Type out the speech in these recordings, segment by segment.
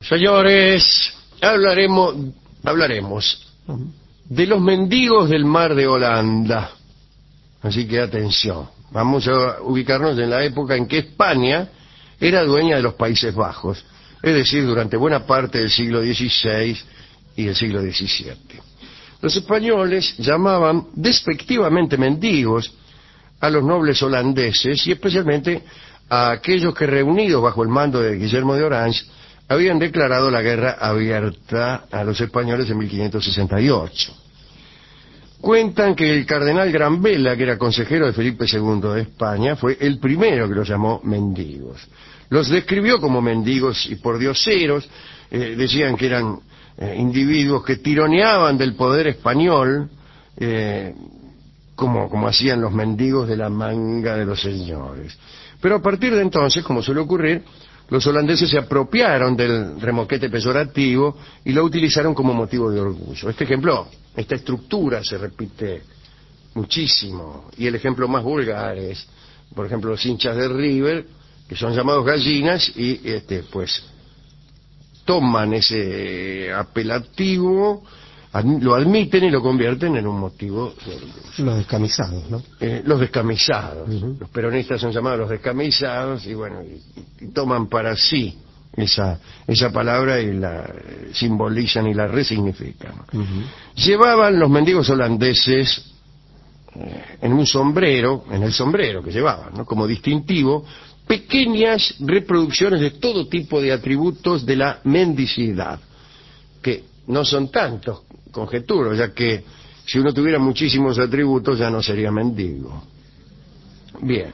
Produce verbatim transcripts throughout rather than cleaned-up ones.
Señores, hablaremos, hablaremos de los mendigos del mar de Holanda. Así que atención, vamos a ubicarnos en la época en que España era dueña de los Países Bajos, es decir, durante buena parte del siglo dieciséis y el siglo diecisiete. Los españoles llamaban despectivamente mendigos a los nobles holandeses y especialmente a aquellos que, reunidos bajo el mando de Guillermo de Orange, habían declarado la guerra abierta a los españoles en mil quinientos sesenta y ocho. Cuentan que el cardenal Granvela, que era consejero de Felipe segundo de España, fue el primero que los llamó mendigos. Los describió como mendigos y pordioseros, eh, decían que eran eh, individuos que tironeaban del poder español, eh, como, como hacían los mendigos de la manga de los señores. Pero a partir de entonces, como suele ocurrir, los holandeses se apropiaron del remoquete peyorativo y lo utilizaron como motivo de orgullo. Este ejemplo, esta estructura se repite muchísimo, y el ejemplo más vulgar es, por ejemplo, los hinchas de River, que son llamados gallinas, y este, pues toman ese apelativo, ad, lo admiten y lo convierten en un motivo de orgullo. Los descamisados, ¿no? Eh, los descamisados. Uh-huh. Los peronistas son llamados los descamisados, y bueno, y, y toman para sí esa esa palabra y la simbolizan y la resignifican. Uh-huh. Llevaban los mendigos holandeses eh, en un sombrero, en el sombrero que llevaban, ¿no?, como distintivo, pequeñas reproducciones de todo tipo de atributos de la mendicidad, que no son tantos, conjeturo, ya que si uno tuviera muchísimos atributos ya no sería mendigo. Bien.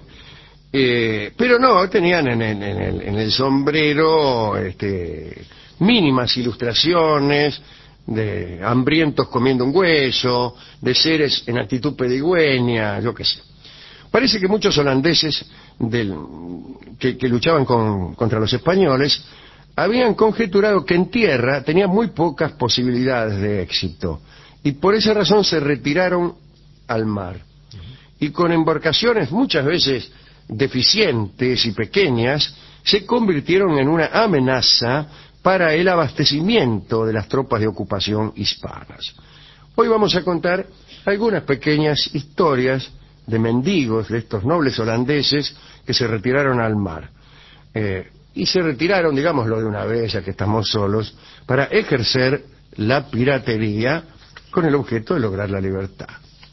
Eh, pero no, tenían en, en, en, el, en el sombrero este, mínimas ilustraciones de hambrientos comiendo un hueso, de seres en actitud pedigüeña, yo qué sé. Parece que muchos holandeses del, que, que luchaban con, contra los españoles habían conjeturado que en tierra tenían muy pocas posibilidades de éxito, y por esa razón se retiraron al mar. Y con embarcaciones muchas veces deficientes y pequeñas, se convirtieron en una amenaza para el abastecimiento de las tropas de ocupación hispanas. Hoy vamos a contar algunas pequeñas historias de mendigos, de estos nobles holandeses que se retiraron al mar. Eh, y se retiraron, digámoslo de una vez, ya que estamos solos, para ejercer la piratería con el objeto de lograr la libertad.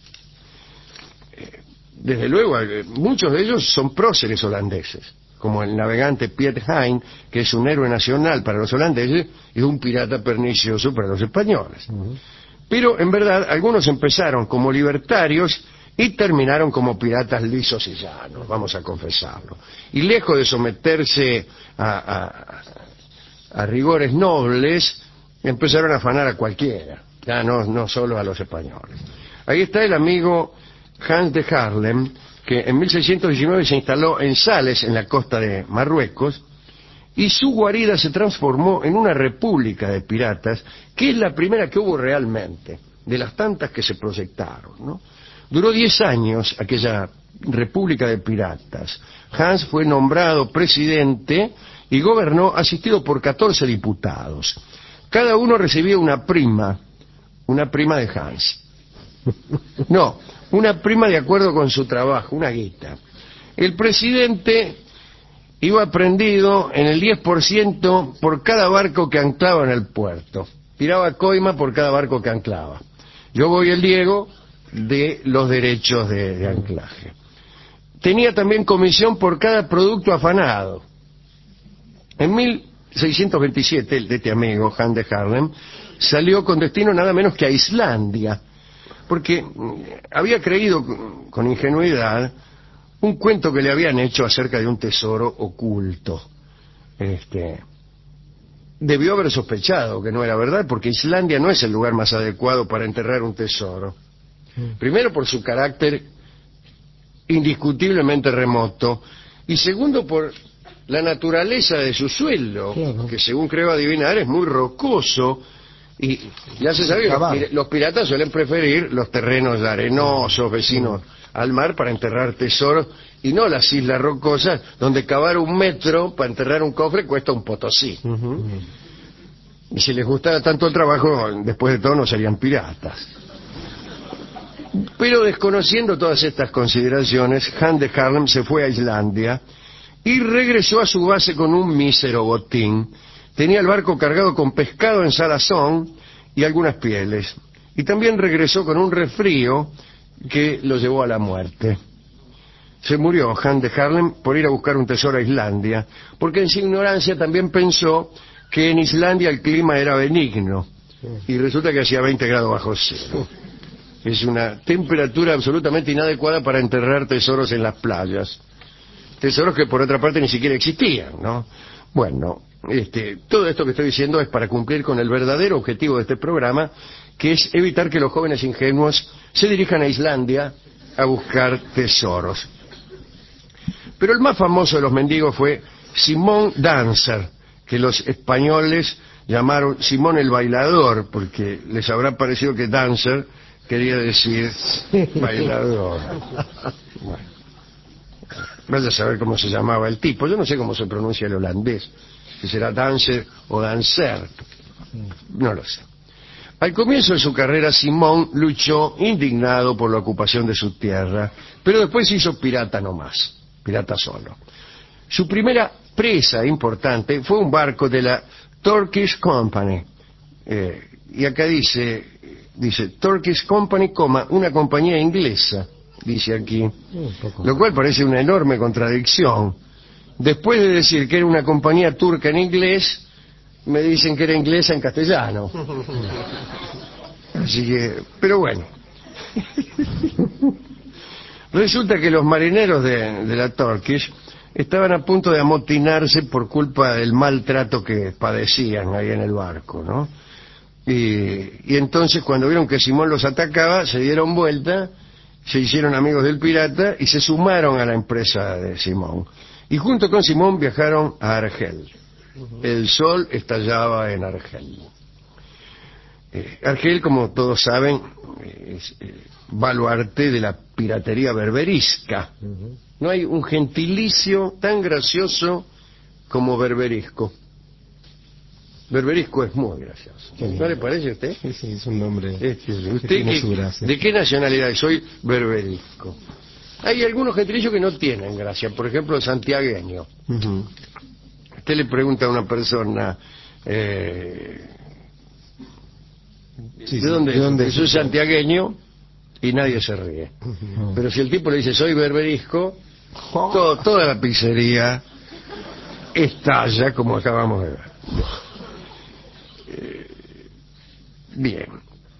Eh, desde luego, eh, muchos de ellos son próceres holandeses, como el navegante Piet Hein, que es un héroe nacional para los holandeses y un pirata pernicioso para los españoles. Uh-huh. Pero, en verdad, algunos empezaron como libertarios y terminaron como piratas lisos y llanos, vamos a confesarlo. Y lejos de someterse a, a, a rigores nobles, empezaron a afanar a cualquiera, ya no, no solo a los españoles. Ahí está el amigo Hans de Haarlem, que en mil seiscientos diecinueve se instaló en Sales, en la costa de Marruecos, y su guarida se transformó en una república de piratas, que es la primera que hubo realmente, de las tantas que se proyectaron, ¿no? Duró diez años aquella república de piratas. Hans fue nombrado presidente y gobernó asistido por catorce diputados. Cada uno recibía una prima, una prima de Hans. No, una prima de acuerdo con su trabajo, una guita. El presidente iba prendido en el diez por ciento por cada barco que anclaba en el puerto. Tiraba coima por cada barco que anclaba. Yo voy el Diego de los derechos de, de anclaje. Tenía también comisión por cada producto afanado. En mil seiscientos veintisiete, el de este amigo, Hans de Haarlem, salió con destino nada menos que a Islandia, porque había creído con ingenuidad un cuento que le habían hecho acerca de un tesoro oculto. Este, debió haber sospechado que no era verdad, porque Islandia no es el lugar más adecuado para enterrar un tesoro. Primero, por su carácter indiscutiblemente remoto, y segundo, por la naturaleza de su suelo, claro, que según creo adivinar es muy rocoso, y ya se sabe que los, pir los piratas suelen preferir los terrenos arenosos vecinos al mar para enterrar tesoros, y no las islas rocosas donde cavar un metro para enterrar un cofre cuesta un potosí. Uh-huh. Y si les gustara tanto el trabajo, después de todo no serían piratas. Pero desconociendo todas estas consideraciones, Han de Haarlem se fue a Islandia y regresó a su base con un mísero botín. Tenía el barco cargado con pescado en salazón y algunas pieles. Y también regresó con un resfrío que lo llevó a la muerte. Se murió Han de Haarlem por ir a buscar un tesoro a Islandia, porque en su ignorancia también pensó que en Islandia el clima era benigno, y resulta que hacía veinte grados bajo cero. Es una temperatura absolutamente inadecuada para enterrar tesoros en las playas. Tesoros que por otra parte ni siquiera existían, ¿no? Bueno, este, todo esto que estoy diciendo es para cumplir con el verdadero objetivo de este programa, que es evitar que los jóvenes ingenuos se dirijan a Islandia a buscar tesoros. Pero el más famoso de los mendigos fue Simón Dancer, que los españoles llamaron Simón el Bailador, porque les habrá parecido que Dancer quería decir bailador. Bueno, vaya a saber cómo se llamaba el tipo. Yo no sé cómo se pronuncia el holandés, si será Dancer o Dancer, no lo sé. Al comienzo de su carrera, Simón luchó indignado por la ocupación de su tierra, pero después se hizo pirata nomás, pirata solo. Su primera presa importante fue un barco de la Turkish Company, eh, y acá dice, dice Turkish Company, coma, una compañía inglesa, dice aquí, lo cual parece una enorme contradicción. Después de decir que era una compañía turca en inglés, me dicen que era inglesa en castellano. Así que, pero bueno. Resulta que los marineros de, de la Turkish estaban a punto de amotinarse por culpa del maltrato que padecían ahí en el barco, ¿no? Y, y entonces cuando vieron que Simón los atacaba, se dieron vuelta, se hicieron amigos del pirata y se sumaron a la empresa de Simón. Y junto con Simón viajaron a Argel. El sol estallaba en Argel. Eh, Argel, como todos saben, es eh, baluarte de la piratería berberisca. No hay un gentilicio tan gracioso como berberisco. Berberisco es muy gracioso. ¿No le parece a usted? Sí, sí, es un nombre Este, ¿usted que tiene qué, su gracia. ¿De qué nacionalidad? Soy berberisco. Hay algunos gentilicios que no tienen gracia, por ejemplo, santiagueño. Uh-huh. Usted le pregunta a una persona, eh, Sí, ¿de dónde, ¿de dónde es? Soy santiagueño, y nadie se ríe. Uh-huh. Pero si el tipo le dice, soy berberisco, todo, toda la pizzería estalla, como acabamos de ver. Eh, bien.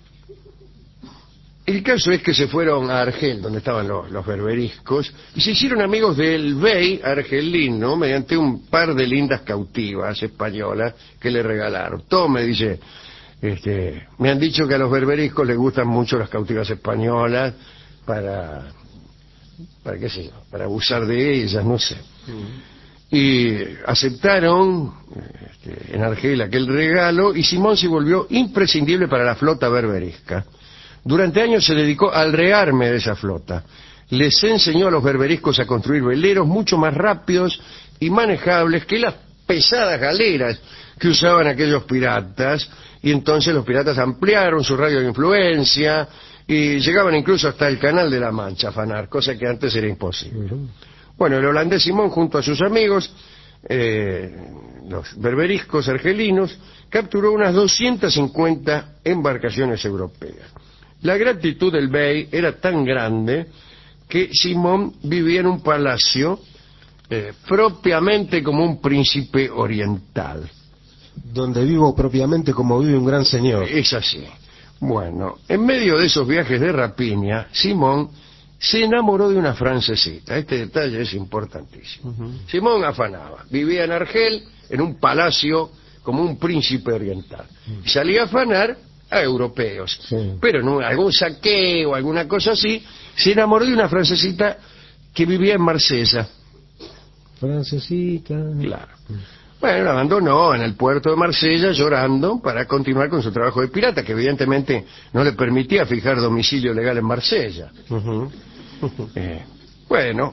El caso es que se fueron a Argel, donde estaban los, los berberiscos, y se hicieron amigos del bey argelino mediante un par de lindas cautivas españolas que le regalaron. Todo me dice, este, me han dicho que a los berberiscos les gustan mucho las cautivas españolas para, para qué sé yo, para abusar de ellas, no sé. Y aceptaron este, en Argel aquel regalo, y Simón se volvió imprescindible para la flota berberisca. Durante años se dedicó al rearme de esa flota. Les enseñó a los berberiscos a construir veleros mucho más rápidos y manejables que las pesadas galeras que usaban aquellos piratas, y entonces los piratas ampliaron su radio de influencia y llegaban incluso hasta el Canal de la Mancha a afanar, cosa que antes era imposible. Bueno, el holandés Simón, junto a sus amigos, eh, los berberiscos argelinos, capturó unas doscientas cincuenta embarcaciones europeas. La gratitud del bey era tan grande que Simón vivía en un palacio eh, propiamente como un príncipe oriental. Donde vivo propiamente como vive un gran señor. Es así. Bueno, en medio de esos viajes de rapiña, Simón se enamoró de una francesita. Este detalle es importantísimo. Uh-huh. Simón afanaba. Vivía en Argel, en un palacio como un príncipe oriental. Uh-huh. Salía a afanar a europeos, sí. Pero en algún saqueo, alguna cosa así, se enamoró de una francesita que vivía en Marsella. Francesita. Claro. Bueno, la abandonó en el puerto de Marsella llorando para continuar con su trabajo de pirata, que evidentemente no le permitía fijar domicilio legal en Marsella. Uh-huh. eh, bueno,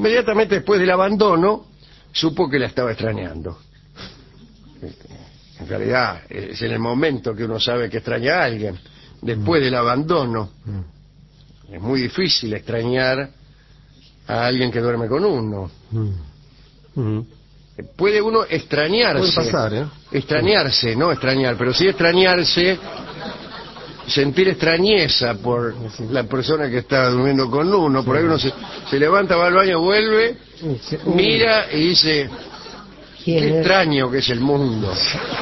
inmediatamente después del abandono, supo que la estaba extrañando. En realidad es en el momento que uno sabe que extraña a alguien, después del abandono. Es muy difícil extrañar a alguien que duerme con uno. Puede uno extrañarse. Puede pasar, ¿eh? Extrañarse, no extrañar, pero sí extrañarse, sentir extrañeza por la persona que está durmiendo con uno. Por ahí uno se, se levanta, va al baño, vuelve, mira y dice: qué extraño que es el mundo.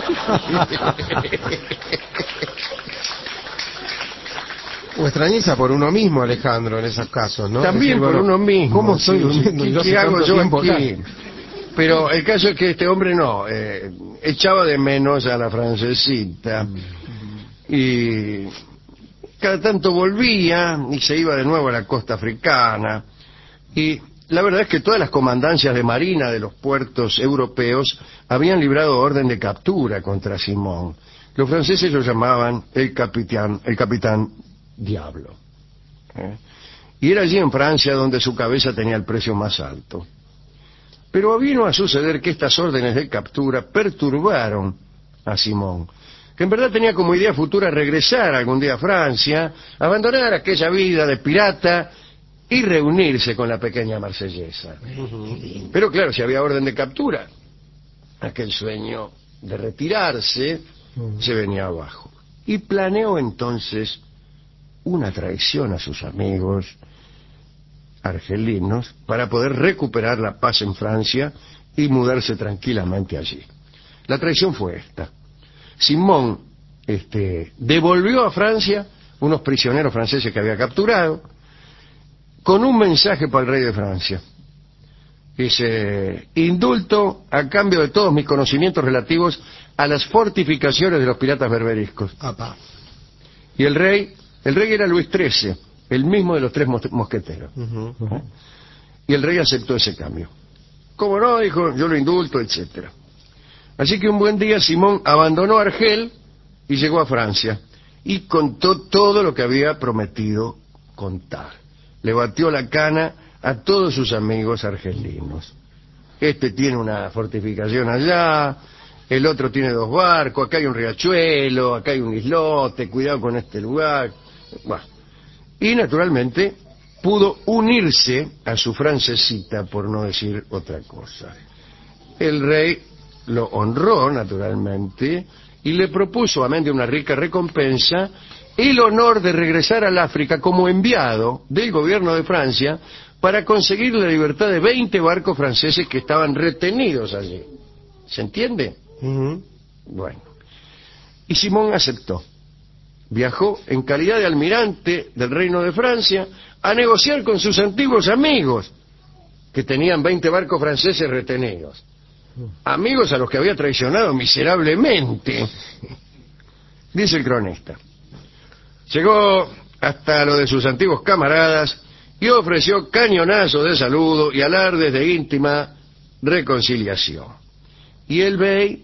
O extrañeza por uno mismo, Alejandro, en esos casos, ¿no? También decir, por bueno, uno mismo. ¿cómo estoy Sí, durmiendo? ¿Qué, yo qué hago yo aquí? Acá? Pero el caso es que este hombre no, eh, echaba de menos a la francesita. Y cada tanto volvía y se iba de nuevo a la costa africana. Y la verdad es que todas las comandancias de marina de los puertos europeos habían librado orden de captura contra Simón. Los franceses lo llamaban el capitán, el capitán Diablo. ¿Eh? Y era allí en Francia donde su cabeza tenía el precio más alto. Pero vino a suceder que estas órdenes de captura perturbaron a Simón, que en verdad tenía como idea futura regresar algún día a Francia, abandonar aquella vida de pirata y reunirse con la pequeña marsellesa. Uh-huh. Pero claro, si había orden de captura, aquel sueño de retirarse uh-huh. se venía abajo. Y planeó entonces una traición a sus amigos argelinos para poder recuperar la paz en Francia y mudarse tranquilamente allí. La traición fue esta. Simón este, devolvió a Francia unos prisioneros franceses que había capturado con un mensaje para el rey de Francia. Dice: indulto a cambio de todos mis conocimientos relativos a las fortificaciones de los piratas berberiscos. Apa. Y el rey, el rey era Luis trece, el mismo de los tres mosqueteros. Uh-huh, uh-huh. Y el rey aceptó ese cambio. ¿Cómo no? Dijo, yo lo indulto, etcétera. Así que un buen día Simón abandonó Argel y llegó a Francia y contó todo lo que había prometido contar. Le batió la cana a todos sus amigos argelinos. Este tiene una fortificación allá, el otro tiene dos barcos, acá hay un riachuelo, acá hay un islote, cuidado con este lugar. Bueno. Y naturalmente pudo unirse a su francesita, por no decir otra cosa. El rey lo honró naturalmente y le propuso, amén de una rica recompensa, el honor de regresar al África como enviado del gobierno de Francia para conseguir la libertad de veinte barcos franceses que estaban retenidos allí. ¿Se entiende? Uh-huh. Bueno. Y Simón aceptó. Viajó en calidad de almirante del Reino de Francia a negociar con sus antiguos amigos, que tenían veinte barcos franceses retenidos. Amigos a los que había traicionado miserablemente. Dice el cronista. Llegó hasta lo de sus antiguos camaradas y ofreció cañonazos de saludo y alardes de íntima reconciliación. Y el bey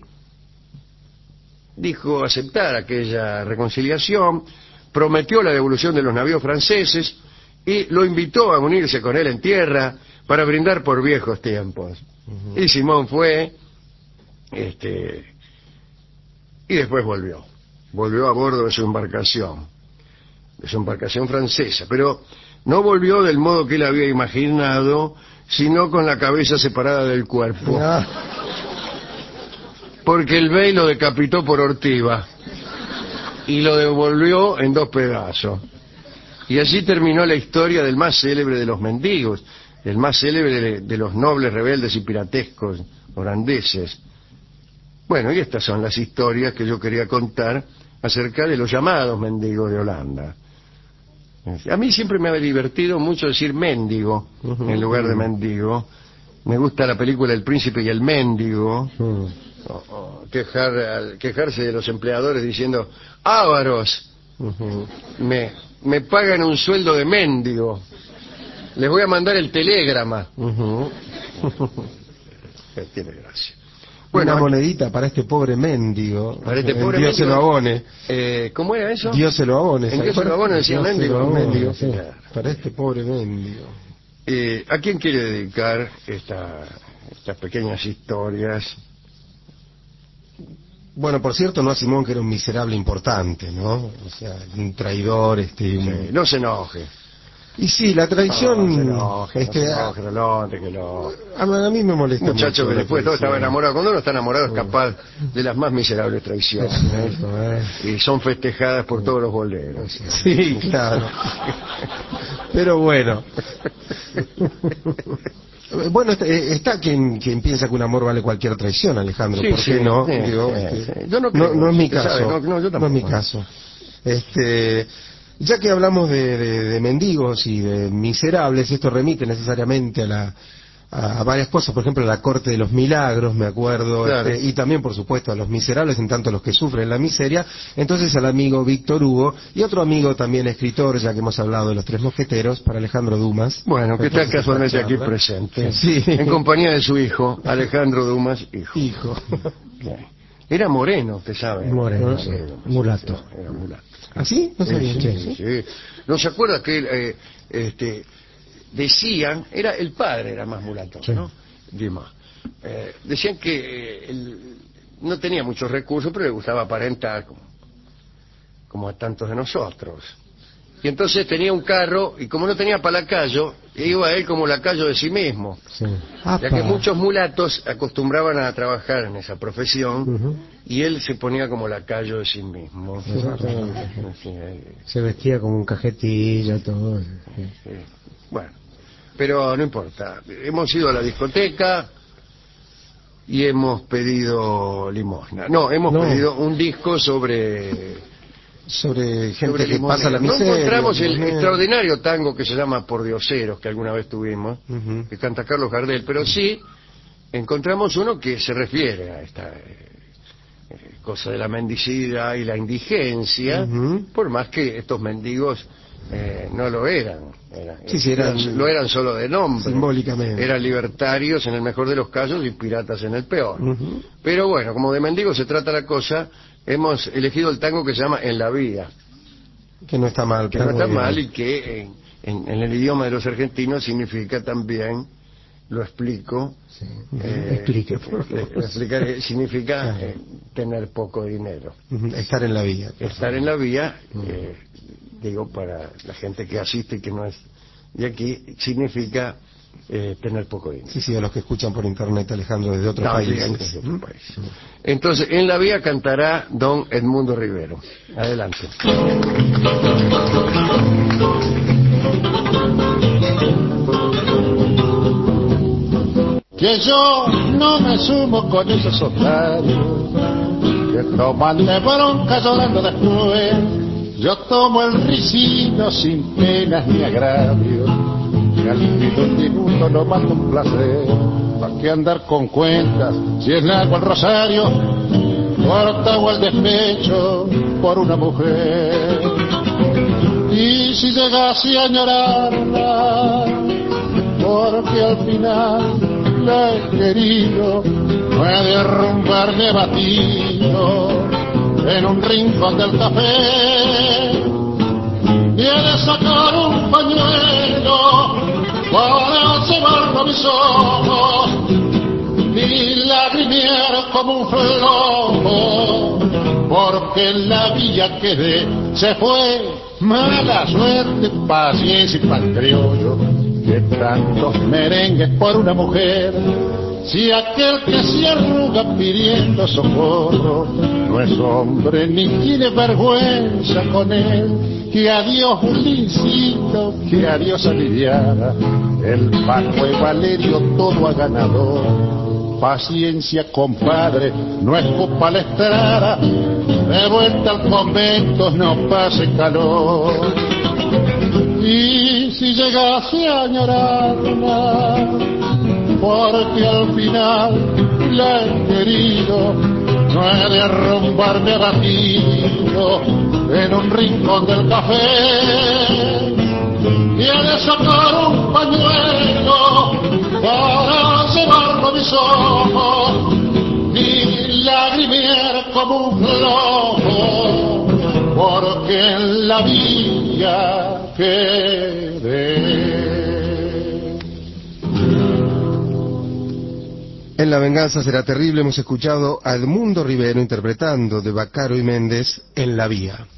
dijo aceptar aquella reconciliación, prometió la devolución de los navíos franceses y lo invitó a unirse con él en tierra para brindar por viejos tiempos. Uh-huh. Y Simón fue, este, y después volvió. Volvió a bordo de su embarcación, de su embarcación francesa, pero no volvió del modo que él había imaginado, sino con la cabeza separada del cuerpo. No. Porque el bey lo decapitó por ortiva y lo devolvió en dos pedazos. Y así terminó la historia del más célebre de los mendigos, el más célebre de, de los nobles rebeldes y piratescos holandeses. Bueno, y estas son las historias que yo quería contar acerca de los llamados mendigos de Holanda. A mí siempre me ha divertido mucho decir mendigo uh-huh, en lugar de mendigo. Me gusta la película El Príncipe y el Mendigo. Uh-huh. O, o quejar, quejarse de los empleadores diciendo: ávaros, uh-huh. me, me pagan un sueldo de mendigo, les voy a mandar el telégrama. Uh-huh. Tiene gracia. Bueno, una monedita para este pobre mendigo. Para este pobre Dios mendigo, se lo abone. Eh, ¿Cómo era eso? Dios se lo abone. En Dios se lo abone decía Dios mendigo. Abone, mendigo. Sí, para este pobre mendigo. Eh, ¿A quién quiere dedicar esta, estas pequeñas historias? Bueno, por cierto, no a Simón, que era un miserable importante, ¿no? O sea, un traidor, este... Un... Sí, no se enoje. Y sí, la traición... No se enoje, este, no se enoje, Rolonte, que lo... A, a mí me molesta Muchacho mucho que la después de todo estaba traición. enamorado. Cuando uno está enamorado es capaz de las más miserables traiciones. Es cierto, ¿eh? Y son festejadas por todos los boleros. Sí, claro. Pero bueno. Bueno, está quien, quien piensa que un amor vale cualquier traición, Alejandro. Sí, ¿Por qué sí, no? sí, Digo, sí, este, sí. Yo no no, creo, no es mi usted caso. sabe, no, no, yo no es mi tampoco. caso. Este, ya que hablamos de, de, de mendigos y de miserables, esto remite necesariamente a la a varias cosas, por ejemplo, a la corte de los milagros, me acuerdo, Claro. este, y también, por supuesto, a los miserables, en tanto los que sufren la miseria. Entonces, al amigo Víctor Hugo y otro amigo también escritor, ya que hemos hablado de los tres mosqueteros, para Alejandro Dumas. Bueno, que está Entonces, casualmente esta aquí charla. presente. Sí. En compañía de su hijo, Alejandro Dumas, hijo. Hijo. Era moreno, usted sabe. Moreno, Sí, sí. Mulato. Era mulato. ¿Ah, sí? No sabía. Sí, sí, sí. ¿No se acuerda que él, eh, este, decían, era el padre era más mulato, Sí. ¿no? Dimas. Eh, decían que eh, él no tenía muchos recursos, pero le gustaba aparentar como, como a tantos de nosotros. Y entonces tenía un carro, y como no tenía palacayo, iba él como lacayo de sí mismo. Sí. Ya que muchos mulatos acostumbraban a trabajar en esa profesión, Uh-huh. y él se ponía como lacayo de sí mismo. Exactamente. Sí, eh, Se vestía como un cajetillo, todo. Sí. sí. Bueno, pero no importa. Hemos ido a la discoteca y hemos pedido limosna. No, hemos No. pedido un disco sobre... Sobre gente sobre que limonero. pasa la No miseria. encontramos el limonero. extraordinario tango que se llama Por Dioseros, que alguna vez tuvimos, Uh-huh. que canta Carlos Gardel, pero sí encontramos uno que se refiere a esta eh, eh, cosa de la mendicidad y la indigencia, Uh-huh. por más que estos mendigos eh, no lo eran, eran, Sí, sí, eran- eran- lo eran solo de nombre, Simbólicamente. eran libertarios en el mejor de los casos y piratas en el peor. Uh-huh. Pero bueno, como de mendigos se trata la cosa, hemos elegido el tango que se llama En la Vía, Que no está mal. que está no está muy mal bien. y que en, en- en el idioma de los argentinos significa también, lo explico, Sí. eh, Explique, por favor. eh, explicar, significa Claro. eh, tener poco dinero. Ujú. Estar en la vía. por Estar favor. en la vía, eh, digo, para la gente que asiste y que no es de aquí, significa eh, tener poco dinero. Sí, sí, a los que escuchan por internet, Alejandro, desde otros No, países. sí, desde otro país. Entonces, en la vía cantará don Edmundo Rivero. Adelante. Que yo no me sumo con esos otarios que toman de bronca llorando después. Yo tomo el ricino sin penas ni agravios, que al fin de un minuto no mata un placer. ¿Para qué andar con cuentas si es largo el rosario? Corta o el despecho por una mujer. Y si llegase a añorarla, porque al final la he querido, puede derrumbarme abatido en un rincón del café, y he de sacar un pañuelo para llevarlo a mis ojos y lagrimear como un flojo, porque en la villa quedé, se fue mala suerte, paciencia y pa'l criollo, que tantos merengues por una mujer. Si aquel que se arruga pidiendo socorro no es hombre ni tiene vergüenza con él, que adiós Lincito, que adiós aliviada, el Paco y Valerio todo ha ganado. Paciencia, compadre, no escupa la estrada, de vuelta al convento no pase calor. Y si llegase a añorarla, porque al final la he querido, no he de arrumbarme abatido en un rincón del café, y he de sacar un pañuelo para llevarlo a mis ojos y lagrimear como un flojo, porque en la villa quedé. En La venganza será terrible hemos escuchado a Edmundo Rivero interpretando de Vaccaro y Méndez En la vía.